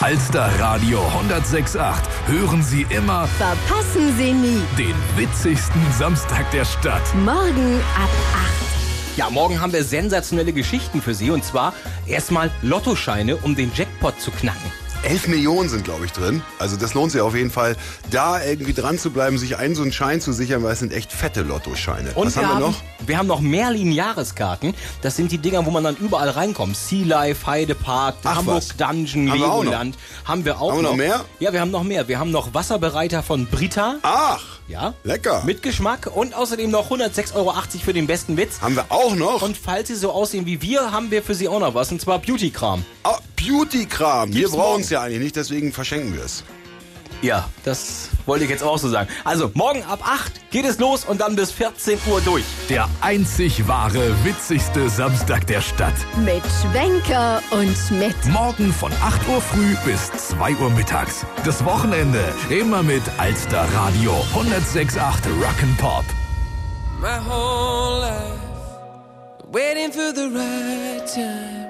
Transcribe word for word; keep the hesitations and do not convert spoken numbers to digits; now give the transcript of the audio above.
Alster Radio hundertsechs Komma acht. Hören Sie immer, Verpassen Sie nie. den witzigsten Samstag der Stadt. Morgen ab acht. Ja, morgen haben wir sensationelle Geschichten für Sie. Und zwar erstmal Lottoscheine, um den Jackpot zu knacken. Elf Millionen sind, glaube ich, drin. Also das lohnt sich auf jeden Fall, da irgendwie dran zu bleiben, sich einen so einen Schein zu sichern, weil es sind echt fette Lottoscheine. Und Was wir haben wir haben, noch? wir haben noch Merlin-Jahreskarten. Das sind die Dinger, wo man dann überall reinkommt. Sea Life, Heidepark, Ach, Hamburg was? Dungeon, Haben wir auch Legoland. Haben wir auch Haben wir noch mehr? Ja, wir haben noch mehr. Wir haben noch Wasserbereiter von Brita. Ach, Ja. lecker. Mit Geschmack und außerdem noch hundertsechs Euro achtzig für den besten Witz. Haben wir auch noch? Und falls Sie so aussehen wie wir, haben wir für Sie auch noch was. Und zwar Beauty-Kram. Ah, Beauty-Kram. Wir Gibt's brauchen morgen. es ja eigentlich nicht, deswegen verschenken wir es. Ja, das wollte ich jetzt auch so sagen. Also, morgen ab acht geht es los und dann bis vierzehn Uhr durch. Der einzig wahre, witzigste Samstag der Stadt. Mit Schwenker und mit Morgen von acht Uhr früh bis zwei Uhr mittags. Das Wochenende immer mit Alster Radio hundertsechs Komma acht Rock'n'Pop. My whole life waiting for the right time.